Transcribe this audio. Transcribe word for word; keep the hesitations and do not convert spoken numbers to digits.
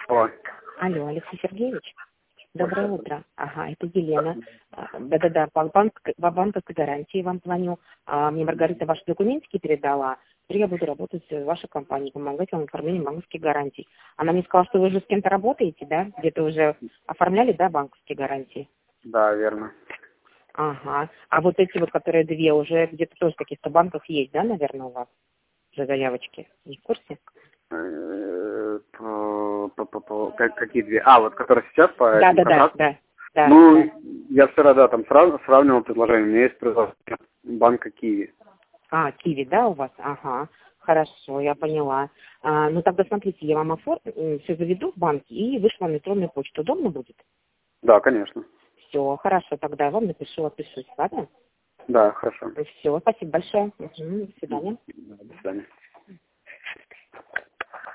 Алло. Алло, Алексей Сергеевич? Доброе утро. Ага, это Елена. А, Да-да-да, по банк- по банковской гарантии вам звоню. А, Мне Маргарита ваши документики передала. Теперь я буду работать в вашей компании, помогать вам в оформлении банковских гарантий. Она мне сказала, что вы уже с кем-то работаете, да? Где-то уже оформляли, да, банковские гарантии? Да, верно. Ага. А вот эти вот, которые две, уже где-то тоже в каких-то банках есть, да, наверное, у вас? Уже заявочки. Не в курсе? Э, по- по- по- по- как- Какие две? А, вот которые сейчас по Да, этим да, да, контрактам? да. Да, Ну, да. я вчера, да, там срав- сравнивал предложение. У меня есть предложение банка Киви. А, Киви, да, у вас? Ага. Хорошо, я поняла. А, ну тогда смотрите, я вам оформлю, все заведу в банк и вышлю вам электронную почту. Удобно будет? Да, конечно. Все, хорошо, тогда я вам напишу, отпишусь, ладно? Да, хорошо. Все, спасибо большое. Мгм, до свидания. До свидания.